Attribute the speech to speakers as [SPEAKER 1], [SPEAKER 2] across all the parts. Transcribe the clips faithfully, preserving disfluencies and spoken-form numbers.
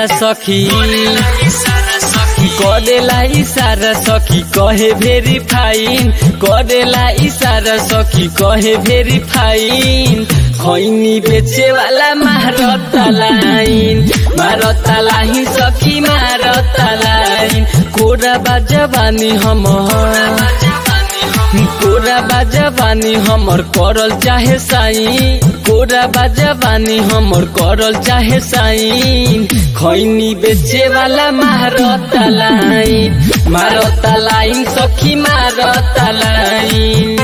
[SPEAKER 1] इशारा सखी करेला इशारा सखी कहे भेरी फाइन करेला इशारा सखी कहे भेरी फाइन खैनी बेचे वाला मारता लाइन मारता लाइन सखी मारता लाइन कोरा बाजवानी हमर कोरा बाजवानी हमर करल चाहे साई कोरा बाजवानी हमर करल चाहे साई खैनी बेचे वाला मारता लाइन मारता लाइन सखी मारता लाइन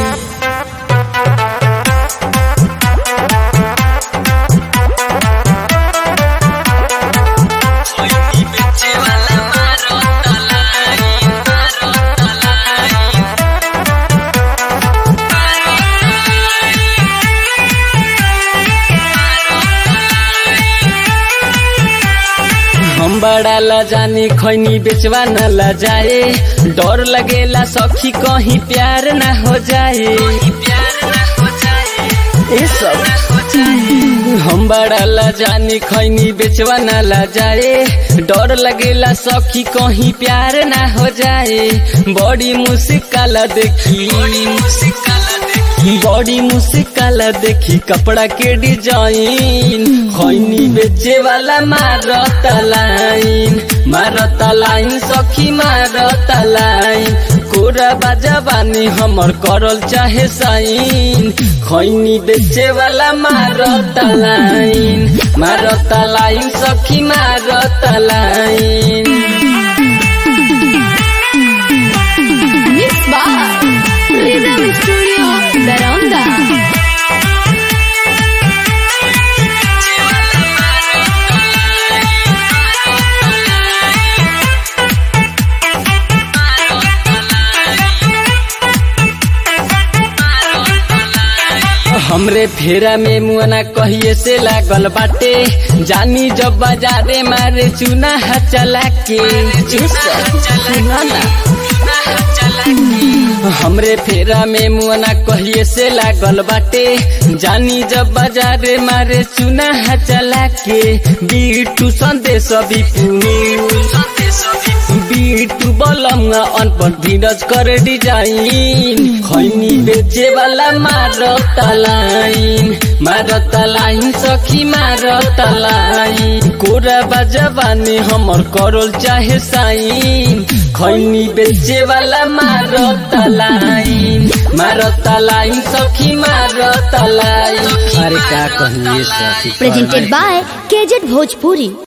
[SPEAKER 1] हम बड़ा ला जाने खैनी बेचवा न ला जाए डर लगेला सखी कहीं प्यार न हो जाए ए सब हम बड़ा ला जाने खैनी बेचवा न ला जाए डर लगेला सखी कहीं प्यार न हो जाए बड़ी मुश्किल देखी बड़ी मुश्किल देखी कपड़ा के डिजाइन खैनी बेचे वाला मारता लाइन मारता लाइन सखी मारता लाइन कोरा बाजवानी हमर करल चाहे साइन खैनी बेचे वाला मारता लाइन मारता लाइन सखी मारता लाइन
[SPEAKER 2] Veranda.
[SPEAKER 1] हमरे फेरा में मुआना कहिए से लागल बाटे जानी जब बाजारे मारे चुना चला के हमरे फेरा में मुआना कहिए से लागल बाटे जानी जब बाजारे मारे चुना चला के बीटू संदेश बीटू बलंगा अनपढ़ धीरज कर डिजाइन खैनी बेचे वाला मारता लाइन मारता लाइन सखी मारता लाइन कोरा बाजवानी हमर करल चाहे साइन खैनी बेचे वाला मारता लाइन मारता लाइन सखी मारता लाइन अरे का कहिए सखी
[SPEAKER 2] Presented by K Z Bhojpuri।